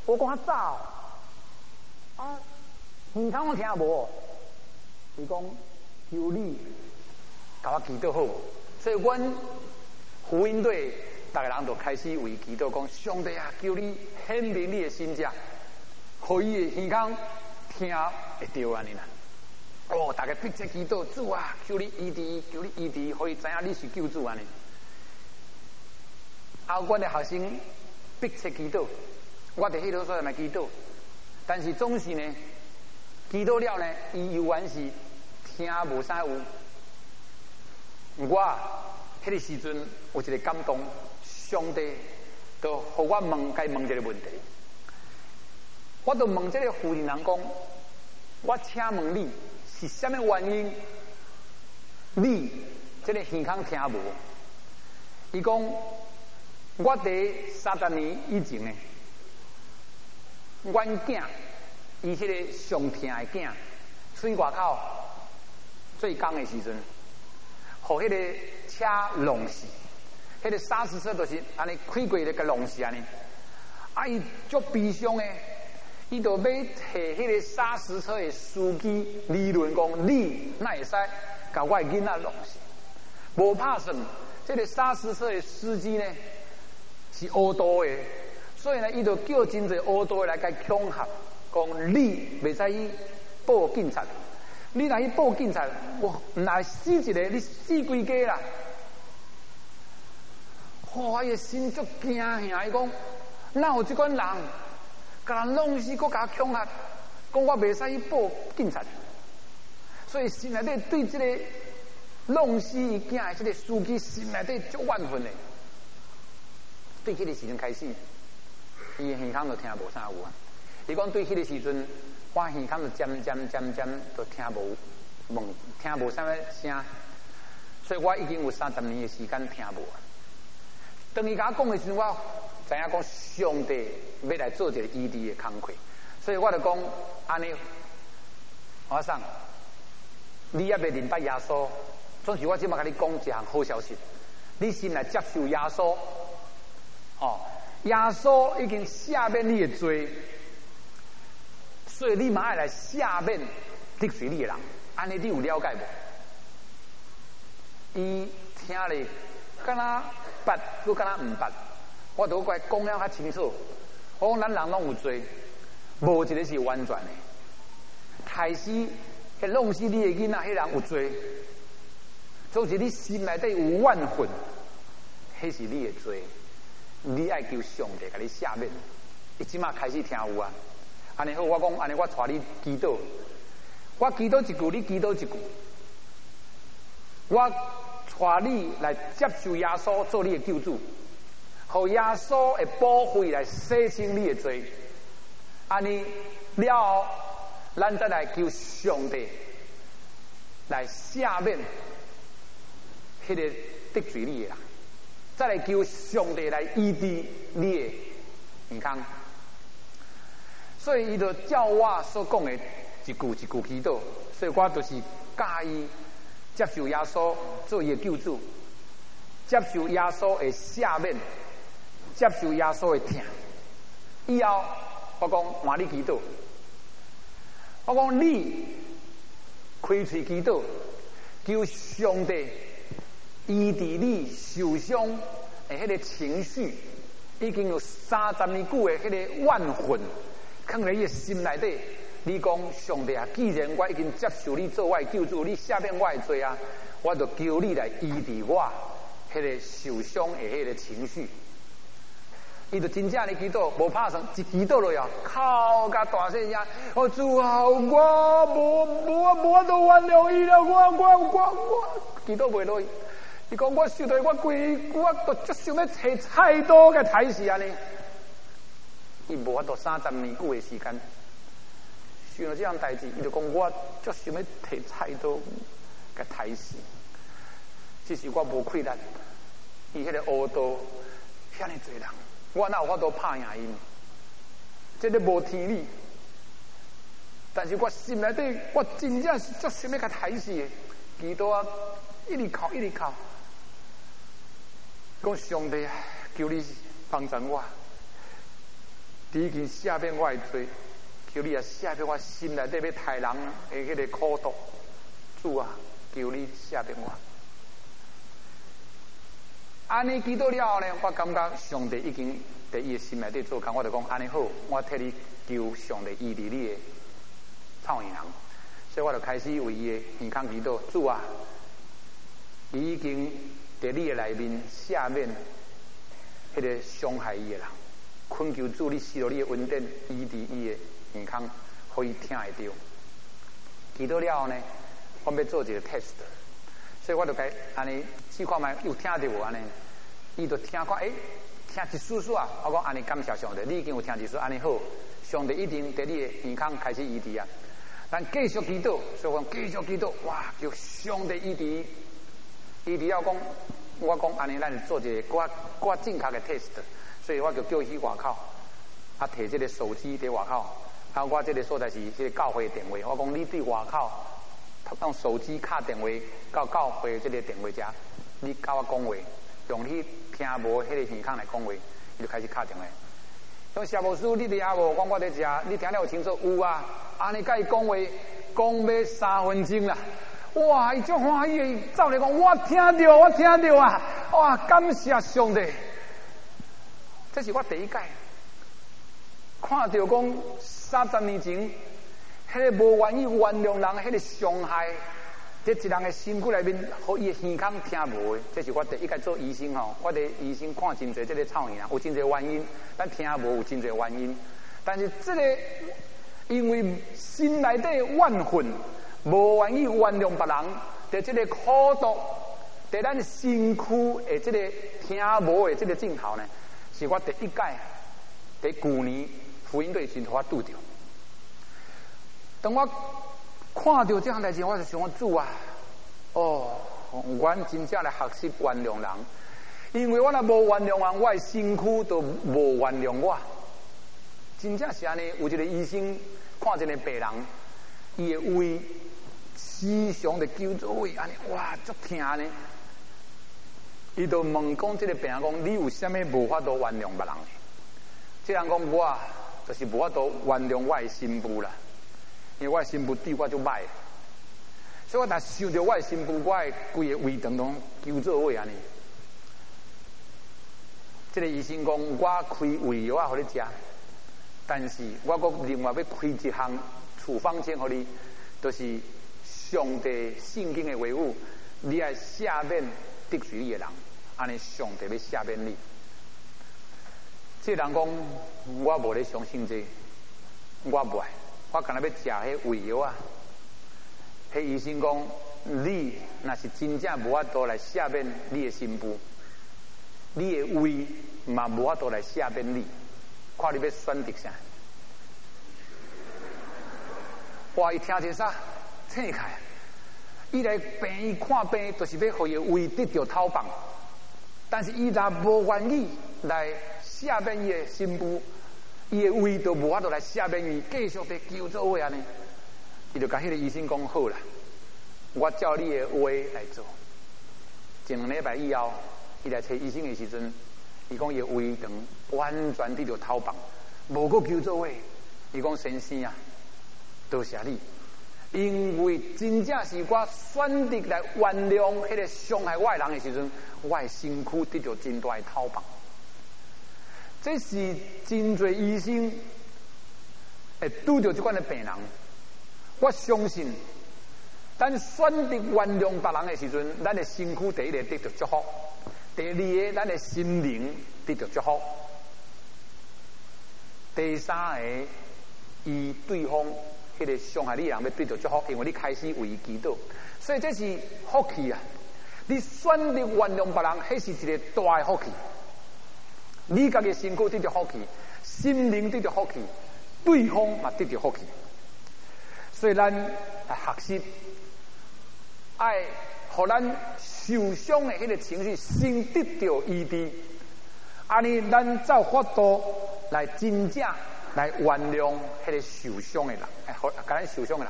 我讲早啊，耳孔我听无。伊讲求你甲我祈祷好，所以阮福音队大家人都开始为祈祷，讲上帝啊，求你显明你的心者，互伊的耳孔听会着安尼啦。哦，大家迫切祈祷，主啊，求你医治，求你医治，互伊知影你是救主安尼。啊，阮的学生迫切祈祷，我伫迄条所在嘛祈祷，但是总是呢，祈祷了呢，伊犹原是听无啥有。我迄个时阵有一个感动，上帝就互我该问一个问题，我就问这个妇人人讲，我请问你是什么原因？你这个耳孔听无？伊讲我伫30年以前呢，阮囝伊迄个上听的囝，出外口做工的时阵，互迄个车弄死，迄个砂石车就是安尼开过咧个弄死安尼，啊伊足悲伤的，伊就要摕迄个砂石车的司机理论讲，你哪会使甲我的囡仔弄死？无拍算，这个砂石车的司机呢是乌道的，所以呢，伊就叫真侪乌道的来甲恐吓，讲你袂使去报警察。你若去报警察，我若死一个，你死规家啦！哇，伊心足惊吓，伊讲哪有这款人，甲人弄死，搁甲恐吓，讲我袂使去报警察。所以心内底对这个弄死伊囝的这个司机心内底足怨愤的。对迄个时阵开始，伊的耳孔就听无啥有啊。伊讲对迄个时阵。我耳孔就渐都听无啥物声，所以我已经有30年的时间听无。当伊甲我讲的时阵，我知影讲上帝要来做一个医治的工课，所以我就讲安尼，我说你也未明白耶稣，总是我即马甲你讲一项好消息，你先来接受耶稣，哦，耶稣已经赦免你的罪。所以你嘛爱来下面得罪你的人，安尼你有了解无？伊听咧，敢若捌，佮敢若唔捌，我都怪讲了较清楚。我讲咱人拢有罪，无一个是完全的。开始迄弄死你的囡仔，迄人有罪，总是你心内底有怨恨，迄是你的罪。你爱求上帝甲你赦免，伊即马开始听有啊。安尼好，我讲安尼，我带你祈祷，我祈祷一句，你祈祷一句，我带你来接受耶稣做你的救主，互耶稣的宝血来洗清你的罪。安尼了后，咱再来求上帝来赦免迄个得罪你的人，再来求上帝来医治你的耳孔。所以伊就照我所讲的一句一句祈祷，所以我就是介意接受耶稣做伊的救主，接受耶稣的赦免，接受耶稣的疼。以后我讲换你祈祷，我讲你开嘴祈祷，求上帝医治你受伤的迄个情绪，已经有30年久的迄个怨恨。放在伊的心内底，你讲上帝啊，既然我已经接受你做我的救主，你赦免我的罪啊，我就求你来医治我迄个受伤的迄个情绪。伊就真正的祈祷，无拍算一祈祷落呀，哭甲大声声，哦主啊，我无都原谅伊了，我祈祷袂落去。伊讲我受到我都足想要找菜刀甲杀死安尼。伊无法度30年久的时间，想到这样代志，伊就讲我足想要摕菜刀甲杀死，只是我无气力。伊迄个乌道遐尼侪人，我哪有法度拍赢因？这个无天理。但是我心内底，我真正是足想要甲杀死的。祈祷啊，一直哭，讲上帝啊，求你帮助我。 已经赦免我的罪，求你啊赦免我心内底要害人的迄个苦毒，主啊，求你赦免我。安尼祈祷了后呢，我感觉上帝已经在伊的心内底做工，我就讲安尼好，我替你求上帝医治你的臭耳人，所以我就开始为伊的健康祈祷。主啊，伊已经在你的内面赦免迄个伤害伊的人，恳求主你赐落你的恩典，医治伊的健康，可以听会到。祈祷了后呢，我要做一个 test。所以我就该安尼试看卖有听到无安尼，伊就听看听一丝丝啊！我讲安尼感谢上帝，你已经有听一丝安尼好，上帝一定在你的健康开始医治啊！咱继续祈祷，所以我继续祈祷，哇！叫上帝医治，医治要讲，我讲安尼，咱做一个我正确的 test， 所以我就叫去外口，啊，摕这个手机伫外口，啊，我这个所在是这个教会电话，我讲你伫外口。用手机卡电话到教会这个电话遮，你甲我讲话，用你听无迄个耳孔来讲话，伊就开始卡电话。讲谢牧师，你听无？讲我伫遮，你听了有清楚？有啊，安尼甲伊讲话，讲要3分钟啦。哇，伊足欢喜的，走来讲，我听到啊！哇，感谢上帝！这是我第一届看到讲30年前。迄个无愿意原谅人，迄个伤害，这一人的身躯内面，互伊的耳孔听无的，这是我第一个做医生吼。我伫医生看真侪这个臭耳，有真侪原因，咱听无有真侪原因。但是这个因为心内底怨恨，无愿意原谅别人，在这个苦毒，在咱身躯的这个听无的这个镜头呢，是我第一届在去年福音队时头我拄着。当我看到这项代志，我就想主啊，我真正来学习原谅人，因为我若无原谅人，我的身躯都无原谅我。真正是安尼，有一个医生看一个病人，伊的胃时常的揪做胃，安尼哇足疼呢。伊就问讲，这个病人讲，你有啥物无法度原谅别人？这人讲我就是无法度原谅我的新妇啦。因为我的新妇对我就歹，所以我若想到我的新妇，我的规个胃肠拢揪做位安尼。这个医生讲，我开胃药啊，互你食，但是我搁另外要开一项处方签互你，就是上帝圣经的话语，你爱赦免得罪你的人，安尼上帝要赦免你。这个人讲，我无咧相信这，我无爱。我干那要食迄胃药啊！迄医生讲，你若是真正无法度来赦免你的新妇，你的胃嘛无法度来赦免你，看你要选择啥。哇！伊听真啥？醒开！伊来病院看病，就是要互伊的胃得到透放，但是伊若无愿意来赦免伊的新妇。伊的胃都无法度来赦免伊，继续在救做位安尼，伊就甲迄个医生讲好啦，我照你的话来做。一2礼拜以后，伊来找医生的时阵，伊讲伊的胃肠完全得到透放，无个救做位。伊讲先生啊，多谢你，因为真正是我选择来原谅迄个伤害我的人的时阵，我的身躯得到真大的透放。这是真侪医生会拄到这款的病人，我相信，咱选择原谅别人的时阵，咱的身躯第一个得到祝福，第二个咱的心灵得到祝福，第三个，伊对方迄个伤害你的人要得到祝福，因为你开始为伊祈祷，所以这是福气啊！你选择原谅别人，迄是一个大的福气。你家己身躯得到福气，心灵得到福气，对方嘛得到福气。所以咱学习爱，互咱受伤的迄个情绪先得到医治，安尼咱才有法度来真正来原谅迄个受伤的人，甲咱受伤的人。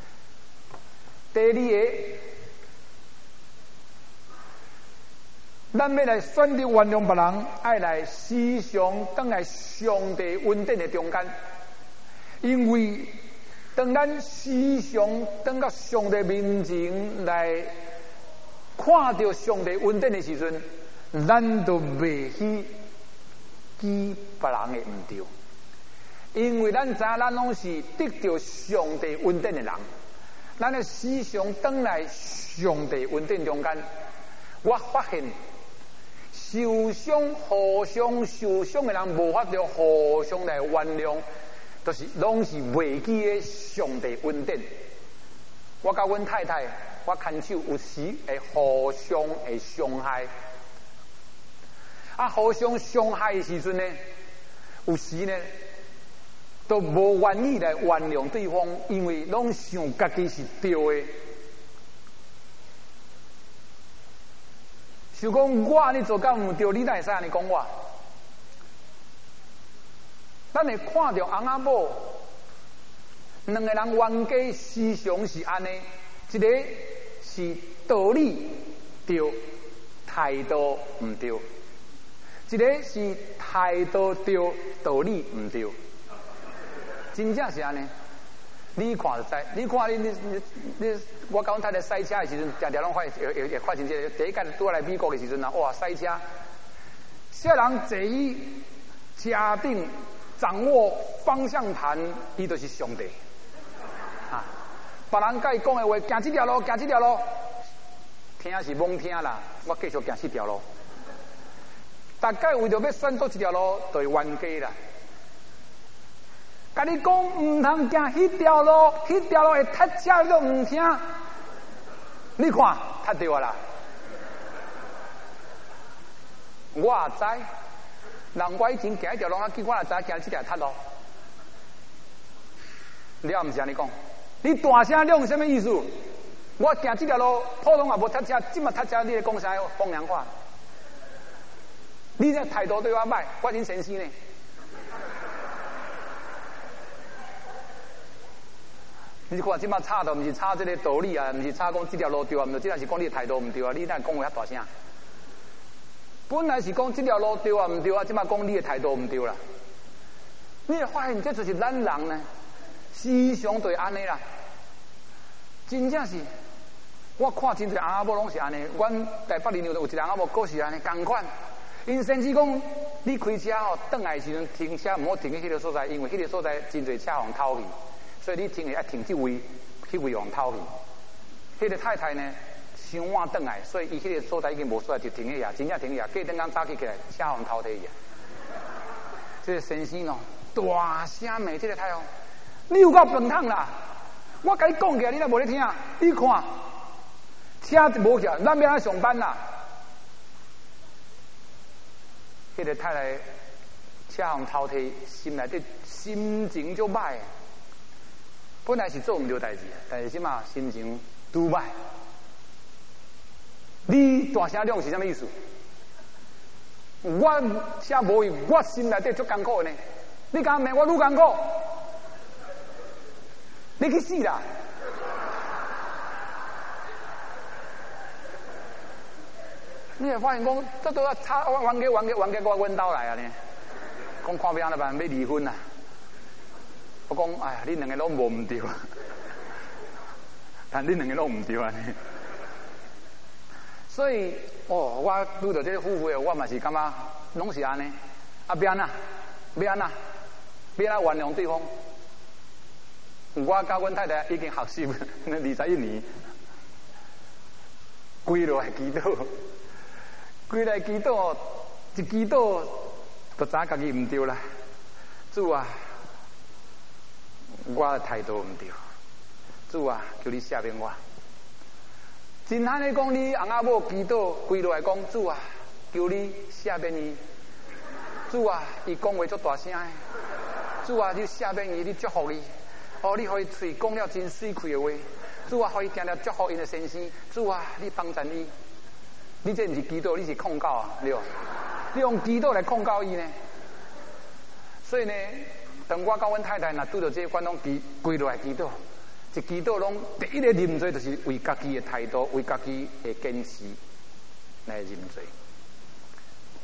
第二个， 咱要来选择原谅别人，爱来时常等来上帝恩典的中间，因为当咱时常等到上帝面前来看到上帝恩典的时阵，咱都袂去记别人的唔对，因为咱知影咱拢是得到上帝恩典的人，咱的时常等来上帝恩典中间，我发现受伤、互相受伤的人，无法度互相来原谅，就是拢是袂记的上帝恩典。我甲阮太太，我牵手有时会互相会伤害，互相伤害的时阵呢，有时呢都无愿意来原谅对方，因为拢想家己是对的。想讲我安尼做敢唔对，你哪会使安尼讲我？咱会看到翁仔某两个人冤家时常是安尼，一个是道理对，态度唔对；一个是态度对，道理唔对。真正是安尼，你看就知。你看你，我甲阮太太赛车的时阵，常常拢会看真这第一届拄来美国的时阵啊，哇，赛车，些人坐于车顶掌握方向盘，伊就是上帝。别人甲伊讲的话，行这条路，行这条路，听是懵听啦，我继续行这条路。大概为着要选倒一条路，就会冤家啦。甲你讲唔通行迄条路，迄条路会塞车，你都唔听。你看，太对啊啦！我也知，人我以前行一条路，结果我也知行这条塞路。你也唔是安尼讲，你大声讲什么意思？我行这条路，普通也无塞车，即嘛塞车，你咧讲啥风凉话？你这态度对我歹，我真生气呢。你看，即马吵都毋是吵这个道理啊，毋是吵讲这条路对啊，毋是，这是讲你的态度唔对啊，你哪讲话遐大声？本来是讲这条路对啊，唔对啊，即马讲你的态度唔对啦。你会发现，这就是咱人呢，时常对安尼啦。真正是，我看真侪翁仔某拢是安尼。阮台北林有一个翁仔某，佫是安尼同款。因甚至讲，你开车吼，转来的时阵停车唔好停喺迄个所在，因为迄个所在真侪车互偷去。所以你停要停这位，去位往偷去。迄个太太呢，伤晚转来，所以伊迄个所在已经无所在，就停喺遐，真正停喺遐。过等间早起起来，车互偷摕去啊！这个先生哦，大声骂这个太阳，你有够笨桶啦！我甲你讲起来，你若无咧听，你看，车无去，咱要来上班啦。迄个太太车互偷摕，心内底心情就歹。本来是做唔到代志，但是即马心情拄歹。你大声量是啥物意思？我车无去，我心内底足艰苦呢。你敢骂我愈艰苦？你去死啦！你会发现讲，这都要吵冤家，我阮兜来啊呢。讲看要安怎办，要离婚啊！我讲，哎呀，你两个拢无唔对啊，但你两个拢唔对啊呢。所以，我拄到这个夫妇的，我嘛是感觉拢是安尼，要安怎，要安怎，要来原谅对方。我甲阮太太已经学习21年，跪落来祈祷，跪来祈祷，一祈祷就知家己唔对啦，主啊！我的态度唔对，主啊，求你赦免我。真罕的讲，你翁仔某祈祷跪落来讲，主啊，求你赦免伊。主啊，伊讲话足大声的，主啊，你赦免伊，你祝福伊。你可以嘴讲了真水气的话，主啊，可以听了祝福因的先生。主啊，你帮助伊。你这不是祈祷，你是控告啊，对吧？你用祈祷来控告伊呢？所以呢。当我甲阮太太若拄到这款拢跪落来祈祷，一祈祷拢第一个认罪，就是为家己的态度，为家己的坚持来认罪。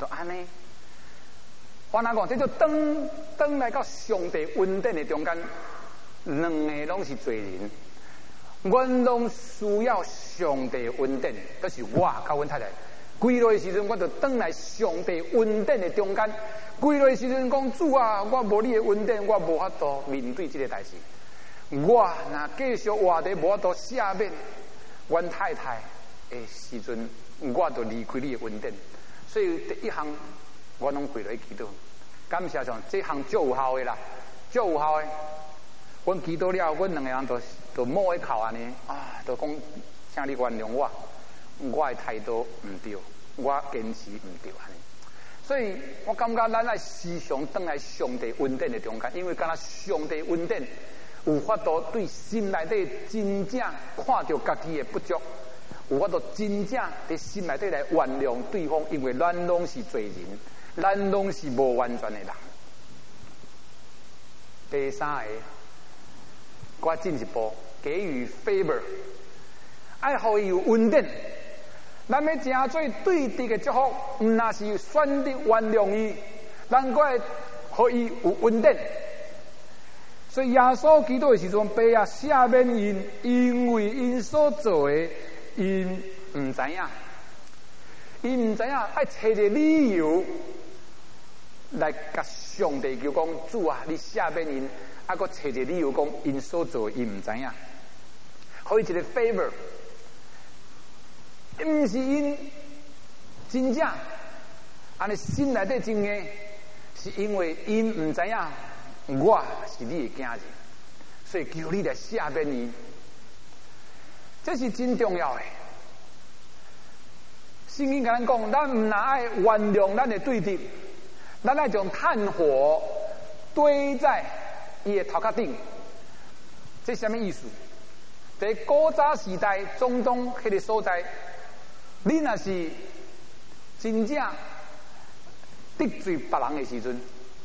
就安尼。我哪讲，这就当来到上帝恩典的中间，两个拢是罪人，阮拢需要上帝恩典，就是我甲阮太太。归落的时阵，我就当来上帝恩典的中间。归落的时阵，讲主啊，我无你的恩典，我无法度面对这个代志。我若继续活在无法度下面，阮太太的时阵，我就离开你的恩典。所以第一项，我拢跪落去祈祷。感谢上，这项最有效的啦，最有效的。阮祈祷了，阮两个人就摸一口安尼啊，就讲，请你原谅我，我的态度唔对，我坚持唔对安尼。所以我感觉咱爱时常等来上帝恩典的中间，因为敢若上帝恩典有法度对心内底真正看到家己的不足，有法度真正在心内底来原谅对方，因为咱拢是罪人，咱拢是无完全的人。第三个，我进一步给予 favor， 爱互伊有恩典。咱要真做对敌的祝福，唔那是选择原谅伊，咱个互伊有恩典。所以耶稣基督的时阵，爸啊赦免因，因为因所做的，因唔知影，因唔知影，爱找一个理由来甲上帝求讲主啊，你赦免因，啊，搁找一个理由讲因所做的，因唔知影，互伊一个 favor。唔是因真正安尼心内底真硬，是因为因唔知影我是你的囝儿，所以求你来赦免伊，这是真重要的。圣经甲咱讲，咱唔若爱原谅咱的对敌，咱爱将炭火堆在伊的头壳顶，这什么意思？在古早时代，中东迄个所在。你若是真正得罪别人的时阵，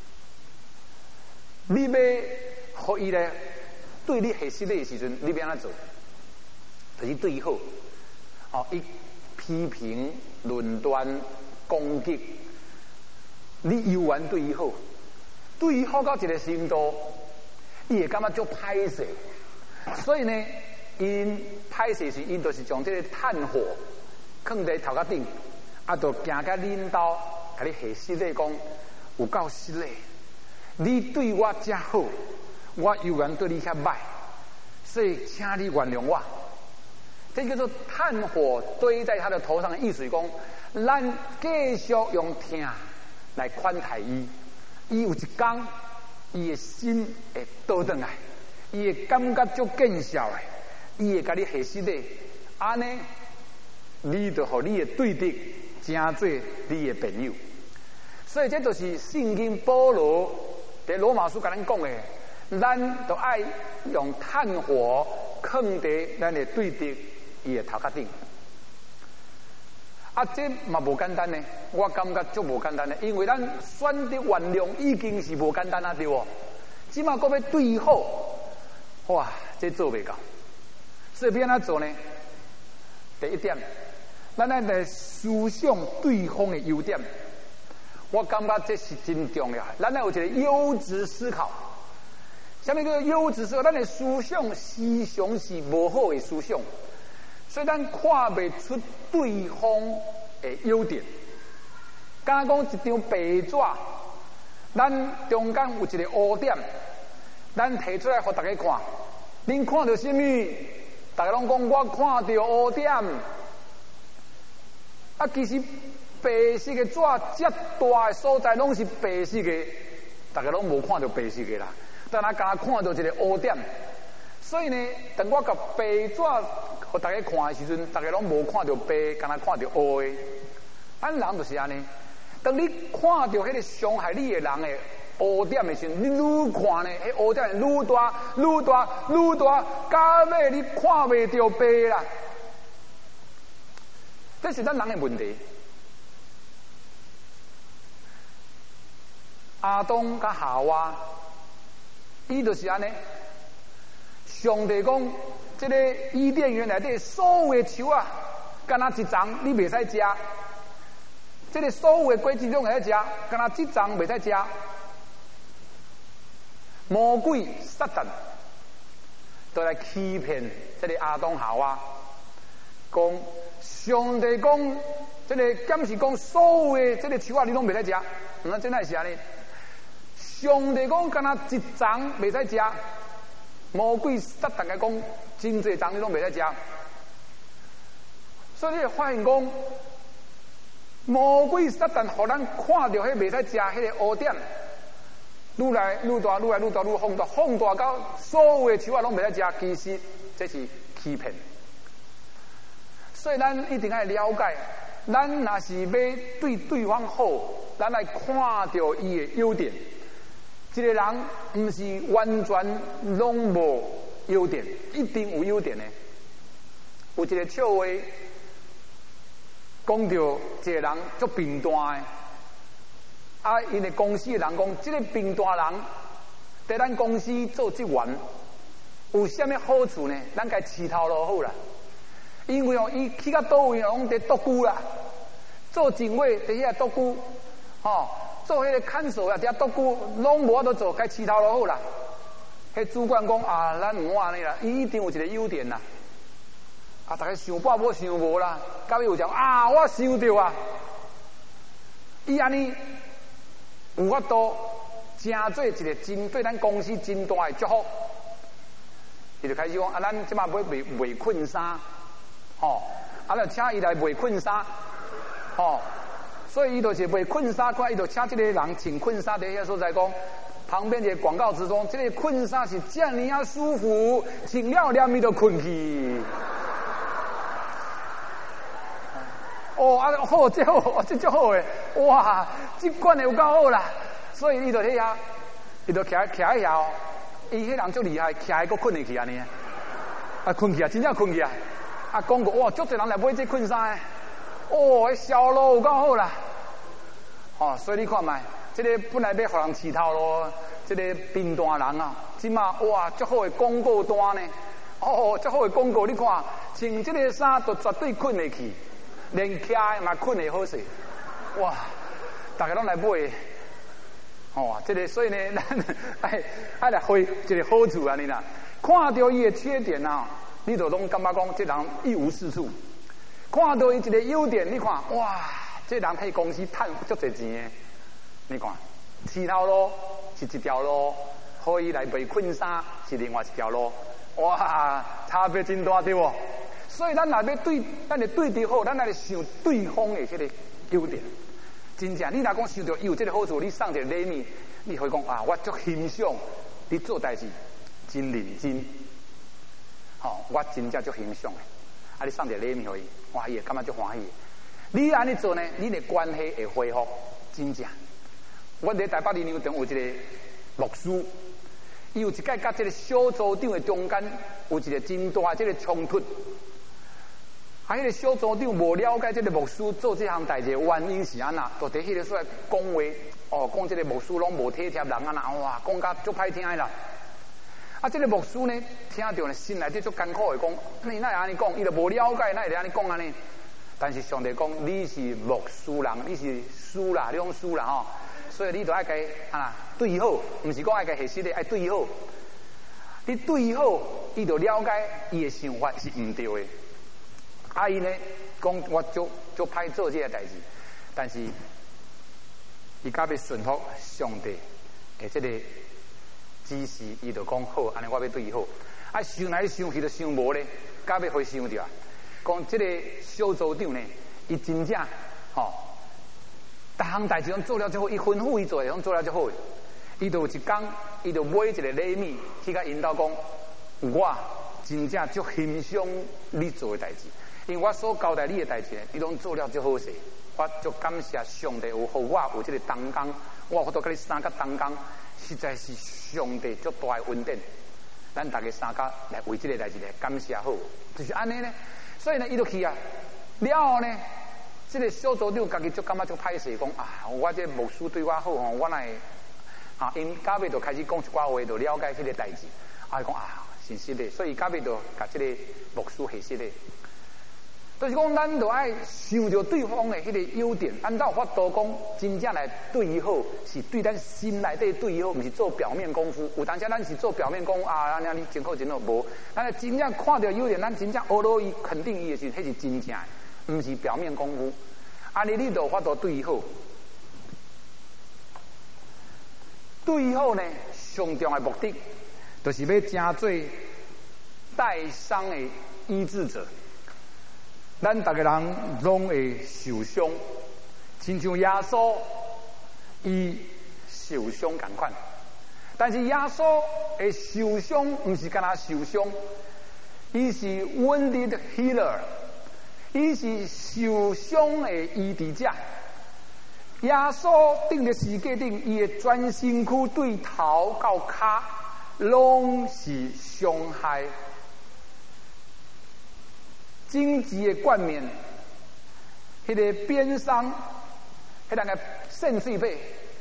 你要互伊咧对你下失礼的时阵，你要安怎做？就是对伊好，哦，伊批评、论断、攻击，你犹原对伊好，对伊好到一个程度，伊会感觉足歹势。所以呢，因歹势是因就是将这个炭火。放在头壳顶，啊，就行甲恁兜，甲你下失礼讲，有够失礼。你对我这好，我犹原对你遐歹，所以请你原谅我。这叫做炭火堆在他的头上的意思，讲咱继续用听来款待伊。伊有一天，伊的心会倒转来，伊会感觉足见效的，伊会甲你下失礼，安尼。你就和你的对敌成做你的朋友，所以这就是圣经保罗在罗马书跟咱讲的，咱就爱用炭火放在咱的对敌伊的头壳顶。啊，这嘛无简单呢，我感觉足无简单呢，因为咱选择原谅已经是无简单啊，对不？起码搁要对好，哇，这做袂到，所以要安怎做呢？第一点。咱来思想对方的优点，我感觉这是真重要。咱来有一个优质思考，什么叫做优质思考？咱的思想时常是无好的思想，所以咱看袂出对方的优点。刚刚讲一张白纸，咱中间有一个污点，咱提出来给大家看，恁看到什么？大家拢讲我看到污点。啊，其实白色的纸遮大的所在，拢是白色的，大家拢无看到白色的啦。但咱敢看到一个污点，所以呢，当我甲白纸给大家看的时阵，大家拢无看到白，敢若看到黑的。咱人就是安尼，当你看到迄个伤害你的人的污点的时候，你愈看呢，迄污点愈大、愈大、愈大，到尾你看袂到白啦。这是咱人的问题。阿当甲夏娃，伊就是安尼。上帝讲，这个伊甸园内底所有的树啊，敢若一丛你袂使食， 这个所有的果子拢会使食，敢若这章袂使食。魔鬼撒旦都来欺骗这个亚当夏娃，讲上帝讲，这个敢是讲所有的这个树啊，你拢袂使食，那真乃是安尼。上帝讲，敢若一章袂使食，魔鬼撒旦个讲，真侪章你拢袂使食。所以你会发现讲，魔鬼撒旦互咱看到迄袂使食迄个污点。愈来愈大，愈来愈大，愈放大，放大到所有的树啊拢袂使食，其实这是欺骗。所以咱一定要了解，咱若是要对对方好，咱来看到伊的优点。一个人毋是完全拢无优点，一定有优点的。有一个笑话，讲到一个人足贫惰的。啊！因为公司的人讲，这个贫惰人在咱公司做职员，有啥物好处呢？咱该饲头路好啦。因为哦，伊去到倒位拢在独居啦，做警卫在遐独居，做迄个看守啊，在遐独居，拢无法度做，该饲头路好啦。迄主管讲啊，咱唔好安尼啦，伊一定有一个优点啦。啊，大家想半无想无啦，到尾有讲啊，我想到啊，伊安尼。有法度真做一个针对咱公司真大的祝福，伊就开始讲啊，咱即马要卖困衫，啊，就请伊来卖困衫，所以伊就是卖困衫，伊就请这个人穿困衫在遐所在讲，旁边一个广告之中，这个困衫是这样啊舒服，穿了念伊就困去。好，这好，这足好诶！哇，这管的有够好啦！所以伊就遐，伊就徛遐哦，伊迄人足厉害，徛个困去安尼，啊困去啊，真正困去啊！啊讲过哇，足侪人来买这困衫诶，迄销路有够好啦！所以你看卖，这个本来要互人饲头路，这个贫惰人啊，即马哇，足好诶广告单呢！足好诶广告，你看穿这个衫就绝对困会去。连徛嘛困会好势，哇！大家拢来买，这个所以呢，咱爱来会一个好处安尼啦。看到伊的缺点啊，你就拢感觉讲这人一无是处；看到伊一个优点，你看哇，这人喺公司赚足侪钱的。你看，饲头路是一条路，可以来卖困衫是另外一条路，哇，差别真大对不？所以咱若要对，咱就对对好，咱来想对方的这个优点。真正，你若讲想到有这个好处，你送一个礼物，你会讲啊，我足欣赏你做代志真认真，我真正足欣赏的。啊，你送一个礼物给伊，哇，伊会感觉足欢喜。你安尼做呢，你的关系会恢复，真正。我伫台北林牛场有一个牧师，伊有一届甲这个小组长的中间有一个真大这个冲突。迄个小组长无了解这个牧师做这项代志原因是安那，就伫迄个所在讲话，讲这个牧师拢无体贴人啊那，哇，讲甲足歹听啦。啊，这个牧师呢，听到呢心内底足艰苦的讲，你哪会安尼讲？伊就无了解，哪会安尼讲安尼？但是上帝讲，你是牧师人，你是师啦，你讲师啦所以你就爱甲对好，毋是讲爱甲下实的，爱对好。你对好，伊就了解伊的想法是毋对的。啊，伊呢讲我足歹做这个代志，但是伊甲要顺服上帝的这个指示，伊就讲好，安尼我要对伊好。啊，想来想去就想无咧，甲要回想着，讲这个小组长呢，伊真正逐项代志拢做了最好，伊吩咐伊做，拢做了最好。伊就有一工，伊就买一个礼物去甲引导讲，我真正足欣赏你做的代志。因为我所交代你的代志，你拢做了最好势，我足感谢上帝有互我有这个同工，我有都甲你三个同工，实在是上帝足大的恩典。咱大家三个来为这个代志来感谢好，就是安尼呢。所以呢，伊就去啊，了后呢，这个小组长家己足感觉足歹势，讲啊，我这牧师对我好我来因到尾就开始讲一寡话，就了解这个代志。讲啊，是实的，所以到尾就甲这个牧师系实的。 就是讲，咱就爱受到对方的迄个优点，按照法度讲，真正来对伊好，是对咱心内底对伊好，毋是做表面功夫。有当时咱是做表面功夫啊，安尼真好真好，无。咱真正看到优点，咱真正学到伊肯定伊的时，迄是真正的，毋是表面功夫。安尼你就法度对伊好，对伊好呢，上重的目的，就是要成做带伤的医治者。咱逐个人拢会受伤，亲像耶稣伊受伤同款。但是耶稣会受伤，毋是干那受伤，伊是 wounded healer， 伊是受伤的医治者。耶稣顶在世界顶，伊的全身躯对头到骹拢是伤害。荆棘的冠冕，迄个鞭伤，迄两个肾碎背、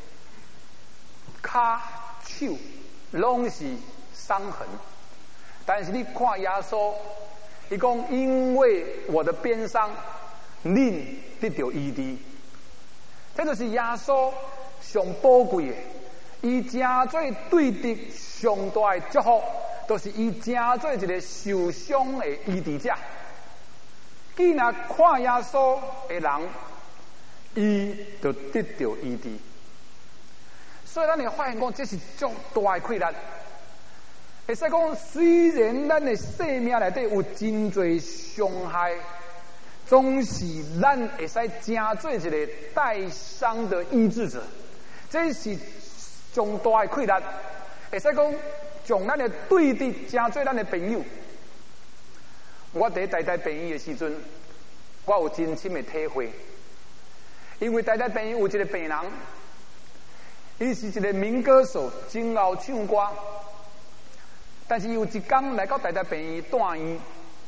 骹、手，拢是伤痕。但是你看耶稣，伊讲因为我的鞭伤，恁得到医治。这就是耶稣上宝贵的，伊真做对敌上大的祝福，就是伊真做一个受伤的医治者。既然看耶稣的人，伊就得到医治。所以咱会发现讲，这是足大的困难。会使讲，虽然咱的生命内底有真侪伤害，总是咱会使真做一个带伤的医治者。这是重大的困难。会使讲，将咱的对敌真做咱的朋友。我伫台大病院的时阵，我有真深的体会，因为台大病院有一个病人，伊是一个民歌手，真会唱歌，但是有一天来到台大病院住院，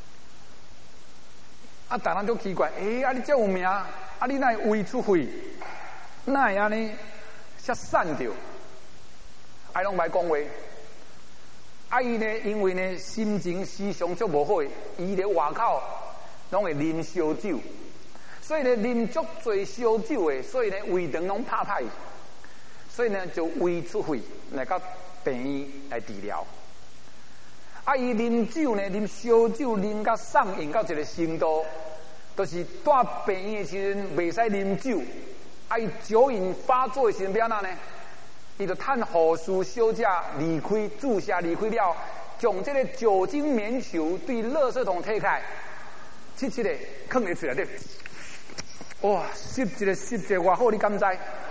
啊，大人都奇怪，啊，你这有名，啊，你哪会胃出血，哪会安尼遐瘦着，啊，拢歹讲话。啊，伊呢，因为呢心情时常足无好，伊咧外口拢会啉烧酒，所以呢啉足侪烧酒的，所以呢胃肠拢拍歹，所以呢就胃出血来到病院来治疗。啊，伊啉酒呢，啉烧酒啉到上瘾到一个程度，就是住病院的时阵袂使啉酒，啊，伊酒瘾发作的时阵要安怎呢？伊就趁护士小姐离开注射离开了，将这个酒精棉球对垃圾桶摕开，切切的放在嘴内底，哇，吸一个吸一个偌好，你敢知？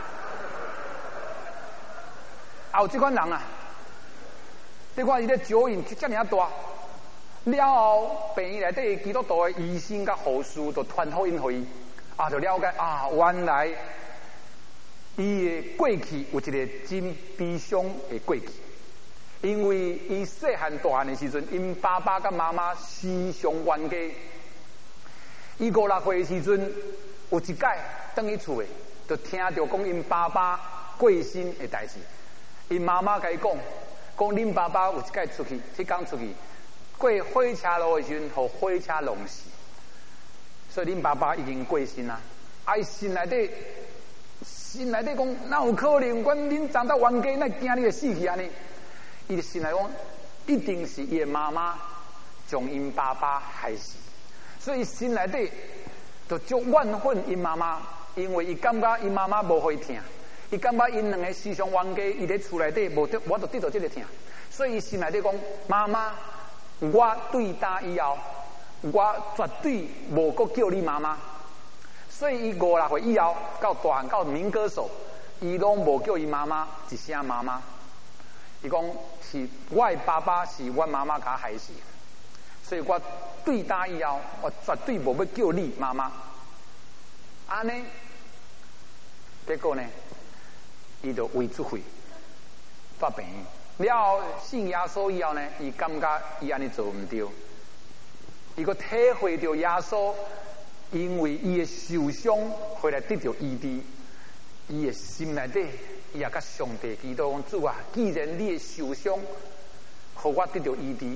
有这款人啊，你看伊的酒瘾这么大，了后病院内底基督徒的医生甲护士就传福音给伊，啊，就了解啊，原来伊的过去有一个真悲伤的过去，因为伊细汉大汉的时阵，因爸爸甲妈妈时常冤家。伊5、6岁的时阵，有一届返去厝的，就听到讲因爸爸过身的代志。因妈妈甲伊讲恁爸爸有一届出去，迄天出去过火车路的时阵，互火车弄死，所以恁爸爸已经过身啦。啊，伊心内底讲，哪有可能？恁长到冤家，那惊你会死去安尼？伊就心内讲，一定是伊的妈妈将因爸爸害死，所以心内底就足怨恨因妈妈，因为伊感觉因妈妈无互伊疼，伊感觉因两个时常冤家，伊咧厝内底无得，我就得到这个疼，所以伊心内底讲，妈妈，我对打以后，我绝对无搁叫你妈妈。所以伊5、6岁以后到大汉到民歌手，伊拢无叫伊妈妈一声妈妈。伊讲是我的爸爸是我妈妈甲害死，所以我对打以后，我绝对无要叫你妈妈。安尼，结果呢，伊就胃出血，发病。了后信耶稣以后呢，伊感觉伊安尼做唔对，伊个体会到耶稣。因为伊的受伤回来得到医治，伊的心内底伊也甲上帝祈祷讲：主啊，既然你的受伤，互我得到医治，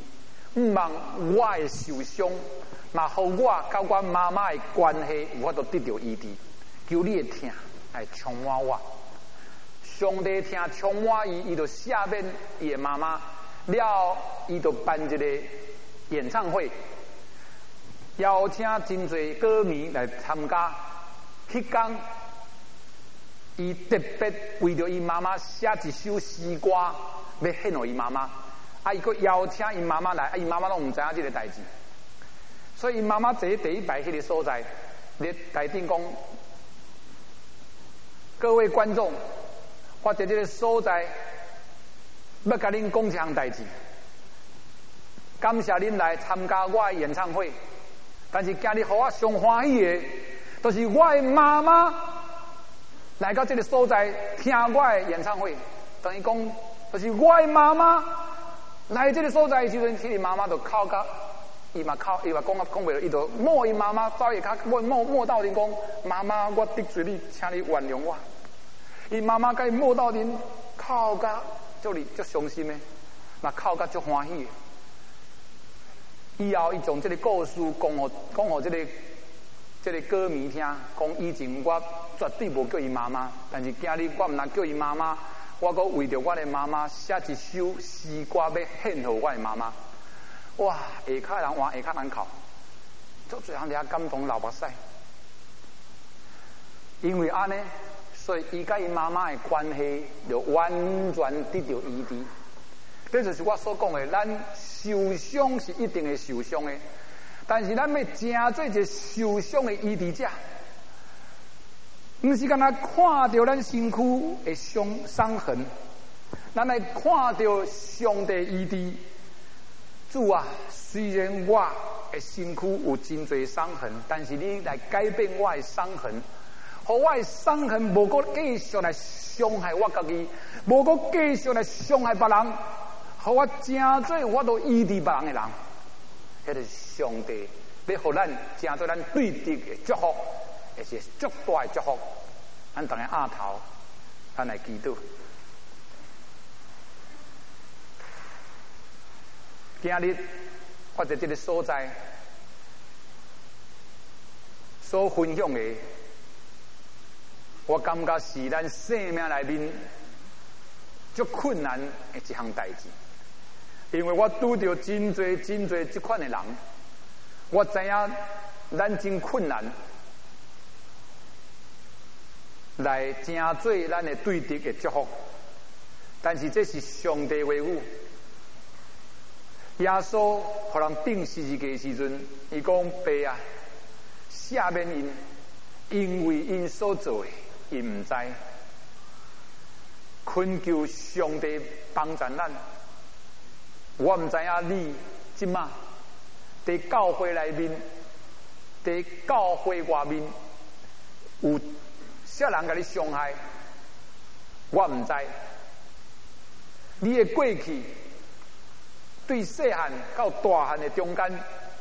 唔望我的受伤，嘛互我甲我妈妈的关系有法度得到医治。求你的听来充满我。上帝听充满伊就下面伊的妈妈了，伊就办一个演唱会，邀请真侪歌迷来参加。迄天，伊特别为着伊妈妈写一首诗歌，要献予伊妈妈。伊佫邀请伊妈妈来，伊妈妈拢唔知影这个代志，所以伊妈妈坐第一排迄个所在，咧台顶讲：各位观众，我伫这个所在要甲恁讲一项代志，感谢恁来参加我的演唱会。但是今日互我上欢喜的，就是我的妈妈来到这个所在听我的演唱会，等于讲，就是我的妈妈来这个所在的时阵，迄个妈妈就哭甲，伊嘛讲袂了，伊就摸伊妈妈走下骹，摸到恁讲，妈妈我得罪你，请你原谅我。伊妈妈甲伊摸到恁，哭甲足伤心的，嘛哭甲足欢喜的。以后伊将这个故事讲互这个歌迷听，讲以前我绝对无叫伊妈妈，但是今日我唔但叫伊妈妈，我阁为着我的妈妈写一首诗歌要献予我的妈妈。哇，下骹人换，下骹人哭，足侪人遐感动流目屎。因为安尼，所以伊甲伊妈妈的关系就完全得到医治。这就是我所讲的，咱受伤是一定会受伤的，但是咱要成做一个受伤的医治者，不是干那看到咱身躯的伤痕，咱来看到上帝医治。主啊，虽然我的身躯有真侪伤痕，但是你来改变我的伤痕，互我的伤痕无阁继续来伤害我家己，无阁继续来伤害别人。互我真做我都医治别人的人，迄个上帝要互咱真做咱对敌的祝福，也是足大的祝福。咱当然压头，咱来祈祷。今日我在这个所在所分享的，我感觉是咱生命内面足困难的一项代志。因为我拄到真侪这款的人，我知影咱真困难来成做咱的对敌的祝福，但是这是上帝话语。耶稣互人钉十字架的时阵，伊讲爸啊，赦免因，因为因所做的，因唔知。恳求上帝帮助咱。我唔知影你即马在教会内面，在教会外面有啥人甲你伤害，我唔知。你的过去对细汉到大汉的中间，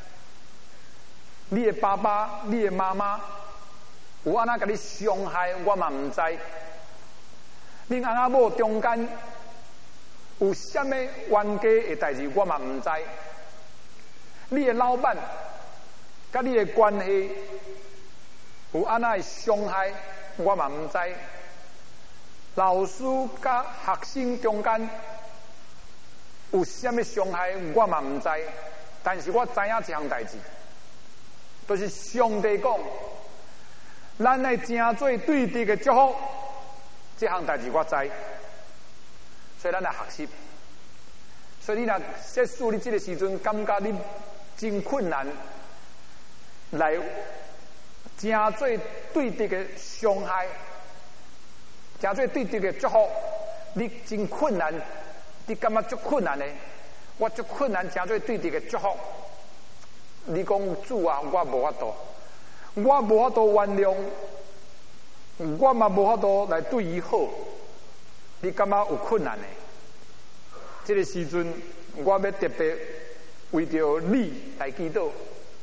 你的爸爸、你的妈妈有安那甲你伤害，我嘛唔知。恁翁仔某中间有啥物冤家的代志，我嘛唔知。你的老板甲你的关系有安那的伤害，我嘛唔知。老师甲学生中间有啥物伤害，我嘛唔知。但是我知影一项代志，就是上帝讲，咱来正做对敌的祝福，这项代志我知。所以咱来学习。所以你若设使你这个时阵感觉你真困难，来正做对敌的伤害，正做对敌的祝福，你真困难，你感觉足困难的，我足困难，正做对敌的祝福。你讲主啊，我无法度，我无法度原谅，我嘛无法度来对伊好，你感觉有困难的？这个时阵，我要特别为着你来祈祷。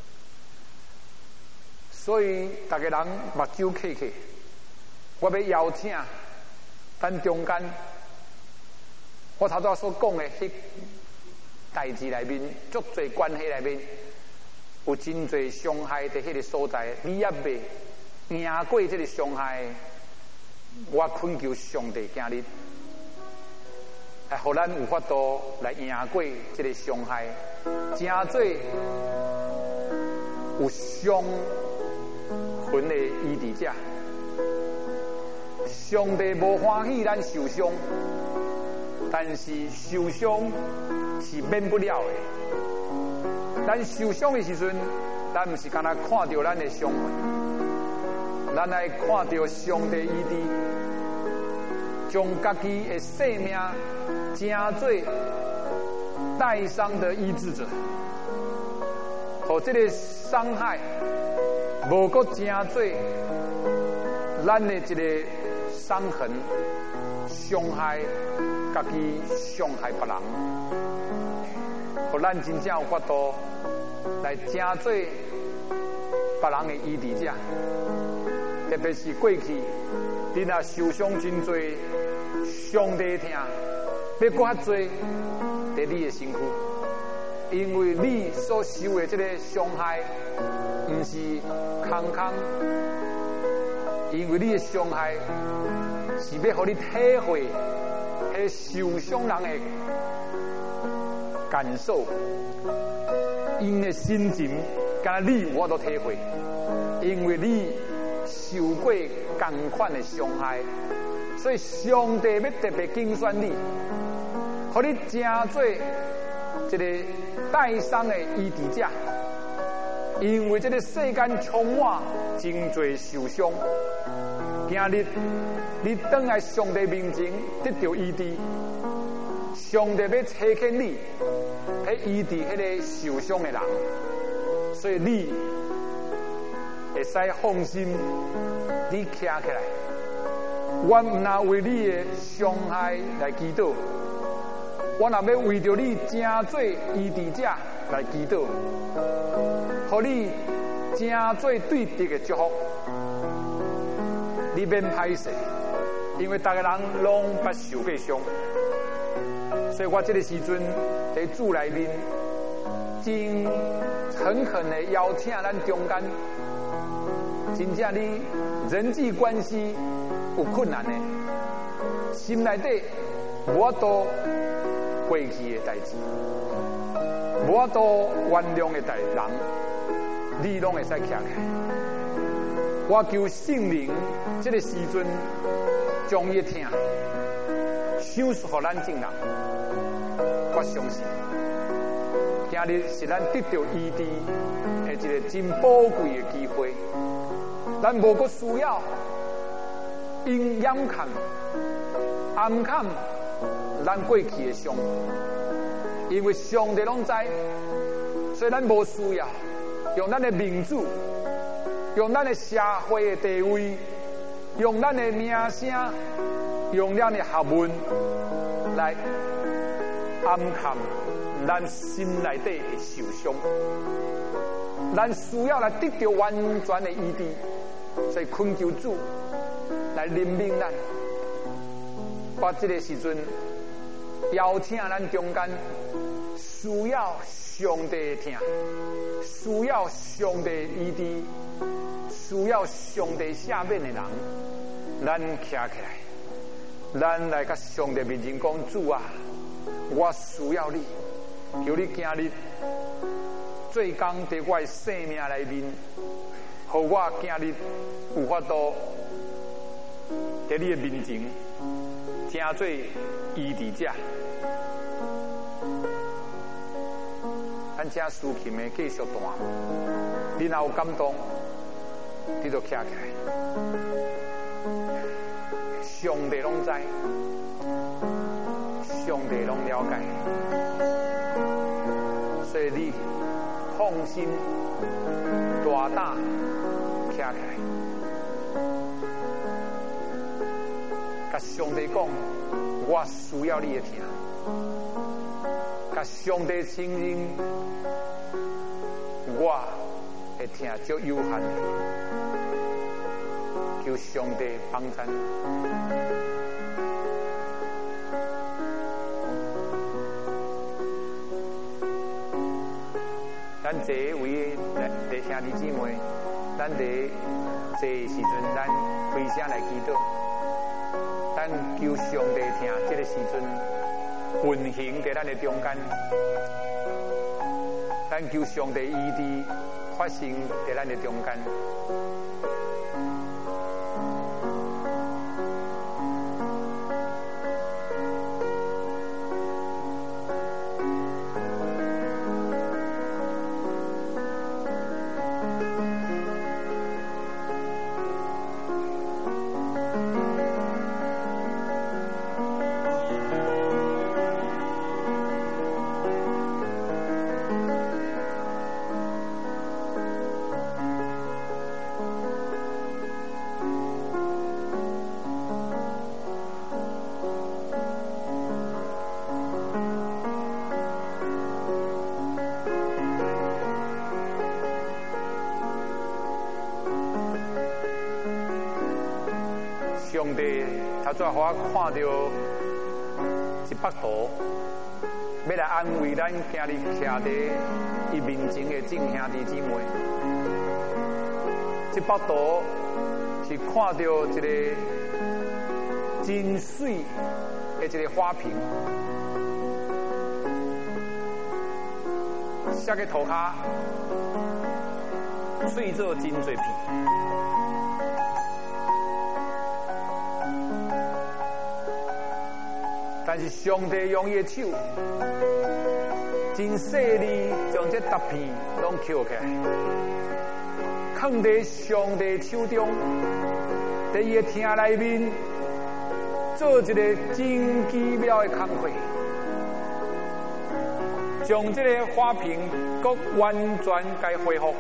所以大家人目睭闭起，我要邀请咱中间我头拄所讲的迄代志内面，足侪关系内面，有真侪伤害在迄个所在，你也未赢过这个伤害。我恳求上帝今日，来互咱有法度来赢过这个伤害，真做有伤魂的医治者。上帝无欢喜咱受伤，但是受伤是免不了的。咱受伤的时阵，咱唔是干那看到咱的伤痕，咱来看到上帝医治，将家己的性命正做带伤的医治者，和这个伤害无搁正做咱的这个伤痕，伤害家己，伤害别人，和咱真正有法度来正做别人的医治者。特别是过去，你若受伤真多，上帝听，要搁较多在你的身躯，因为你所受的这个伤害，不是空空，因为你的伤害是要让你体会迄受伤人的感受，因的心情，敢若你我都体会，因为你受过同款的伤害，所以上帝要特别拣选你，让你正做一个带伤的医治者。因为这个世间充满真侪受伤，今日你等来上帝面前得到医治，上帝要差遣你去医治迄个受伤的人，所以你会使放心，你徛起来，我唔拿为你的伤害来祈祷，我若要为着你正做医治者来祈祷，互你正做对敌的祝福，你免歹势，因为大家人拢捌受过伤，所以我这个时阵在主内面，真诚恳的邀请咱中间，真正你人际关系有困难的，心内底无法度过去的代志，无法度原谅的人，你拢会使徛起来。我求圣灵这个时阵将伊听赏赐予咱众人，我相信今日是咱得到医治的一个真宝贵的机会，咱无搁需要因掩藏、暗藏咱过去的伤，因为上帝拢知，所以咱无需要用咱的名字，用咱的社会的地位，用咱的名声，用咱的学问来暗藏咱心内底的受伤。咱需要来得到完全的医治，所以恳求主来怜悯咱。我这个时阵邀请咱中间需要上帝听，需要上帝医治，需要上帝赦免的人，咱徛起来，咱来甲上帝面前讲：主啊，我需要你，求你今日做工在我的生命内面，互我今日有法度在你的面前，正做医治者。咱请抒琴的继续弹，你若有感动，你就徛起来。上帝拢知，上帝拢了解，所以你放心大胆徛起来，甲上帝讲，我需要你的听。甲上帝承认，我会听足有限的，求上帝帮咱。 咱坐为兄弟姊妹，咱坐时阵，咱开声来祈祷，咱求上帝听，这个时阵运行在咱的中间，咱求上帝医治发生在咱的中间。上帝他怎互我看到一幅图，要来安慰咱今日徛在伊面前的众兄弟姊妹。这幅图是看到一个真水的一个花瓶，写个涂骹碎做真侪片。但是上帝用伊的手，真细腻，将这搭片拢捡起来，放在上帝手中，在伊的厅内面，做一个真奇妙的工课，将这个花瓶搁完全该恢复。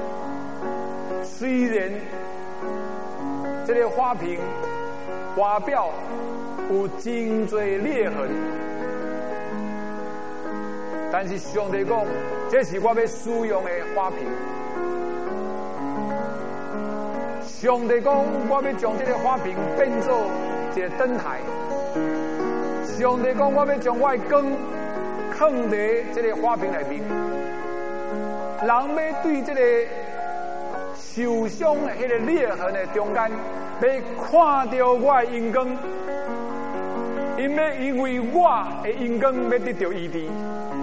虽然这个花瓶外表有真多裂痕，但是上帝讲，这是我要使用的花瓶。上帝讲，我要将这个花瓶变做一个灯台。上帝讲，我要将我的光放在这个花瓶内面。人要对这个受伤的迄个裂痕的中间，要看到我的阳光。因为我的阳光要得到医治，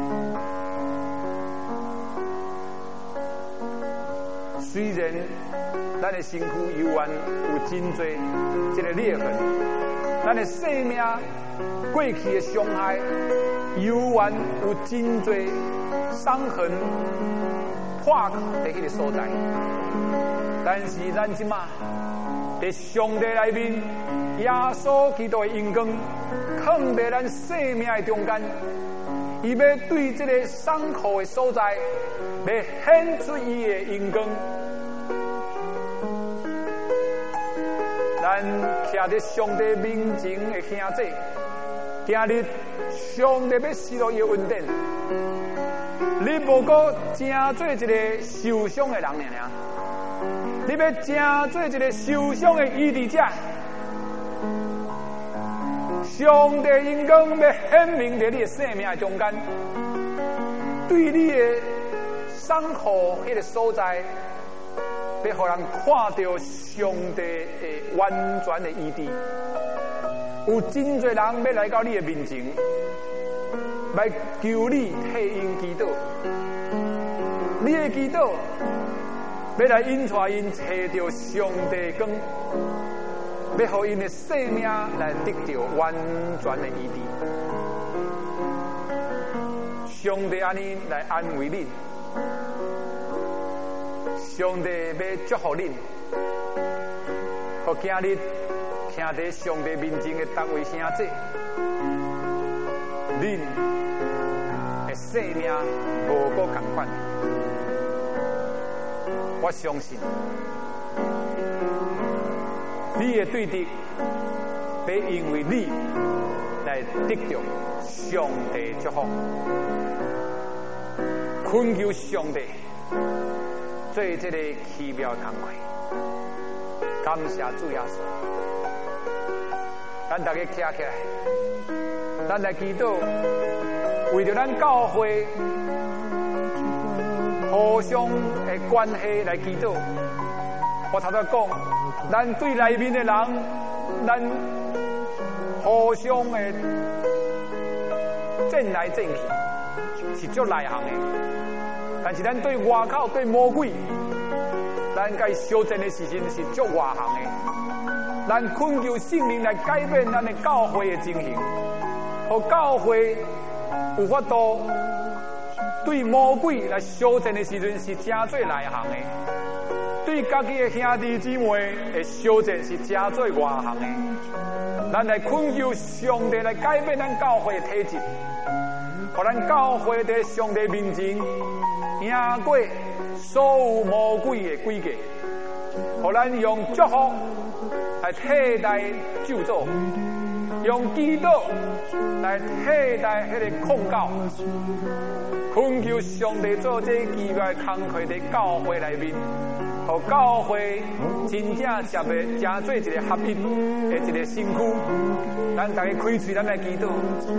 虽然咱的身躯犹原有真多这个裂痕，咱的生命过去的伤害犹原有真多伤痕破在迄个所在，但是咱即马在上帝内面，耶稣基督的阳光放在咱生命的中间，伊要对这个伤口的所在，要显出伊的阳光。咱徛在上帝面前的兄弟，今日上帝要施落伊的恩典，你无过真做一个受伤的人尔，你要真做一个受伤的医治者。上帝阳光要显明在你的生命中间，对你的伤口迄个所在，要互人看到上帝的完全的医治。有真侪人要来到你的面前，来求你替因祈祷。你的祈祷要来引带因找到上帝光。要互因的生命来得到完全的医治，上帝安尼来安慰你，上帝要祝福你，互今日徛在上帝面前的每位兄弟，恁的生命无过同款，我相信。你的对敌，要因为你来得到上帝祝福，恳求上帝做这个奇妙的工课。感谢主耶稣，咱大家站起来，咱来祈祷，为着咱教会互相的关系来祈祷。我头先讲，咱对内面的人，咱互相的战来战去，是足内行的。但是咱对外口对魔鬼，咱甲伊相战的时阵是足外行的。咱恳求圣灵来改变咱的教会的情形，和教会有法度对魔鬼来相战的时阵是真做内行的，对家己的兄弟姊妹的相战是真做外行的。咱来恳求上帝来改变咱教会的体质，让咱教会在上帝面前赢过所有魔鬼的诡计，让咱用祝福来替代咒诅，用祈祷来替代迄个控告，恳求上帝做这奇妙的工课在教会内面，和教会真正接的真做一个合一的一个身躯。咱大家开嘴，咱来祈祷。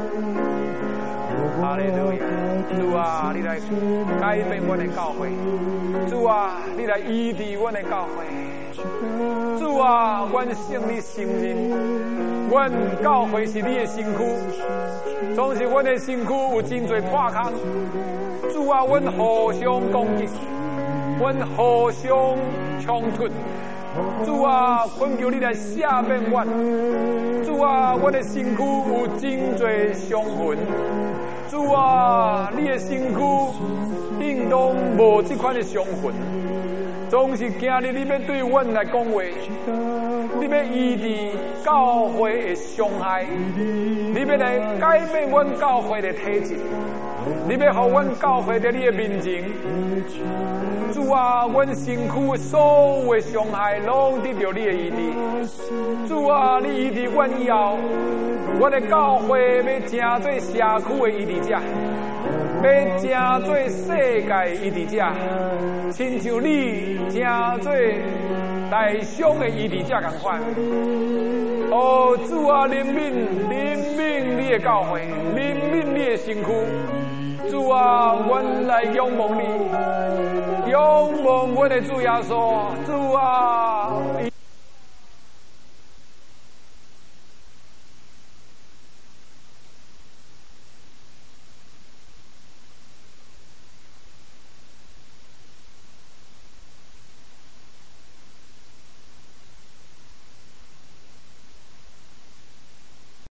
哈利路亚！主啊，你来改变阮的教会；主啊，你来医治阮的教会；主啊，阮胜利承认，阮教会是你的身躯，总是阮的身躯有真侪破空。主啊，阮互相攻击，阮互相冲突。主啊，恳求你来赦免阮。主啊，阮的身躯有真侪伤痕。主啊，你的身躯应当无这款的伤痕，总是今日你要对阮来讲话，你要医治教会的伤害，你要来改变阮教会的体质，你要让阮教会在你的面前。主啊，阮身躯所有的伤害，拢得到你的医治。主啊，你医治阮以后，阮的教会要成做社区的医治者，要成做世界医治者，亲像你成做大商的医治者同款。哦，主啊，怜悯你的教会，怜悯你的身躯。主啊，阮来仰望你，仰望阮的主耶稣。主啊。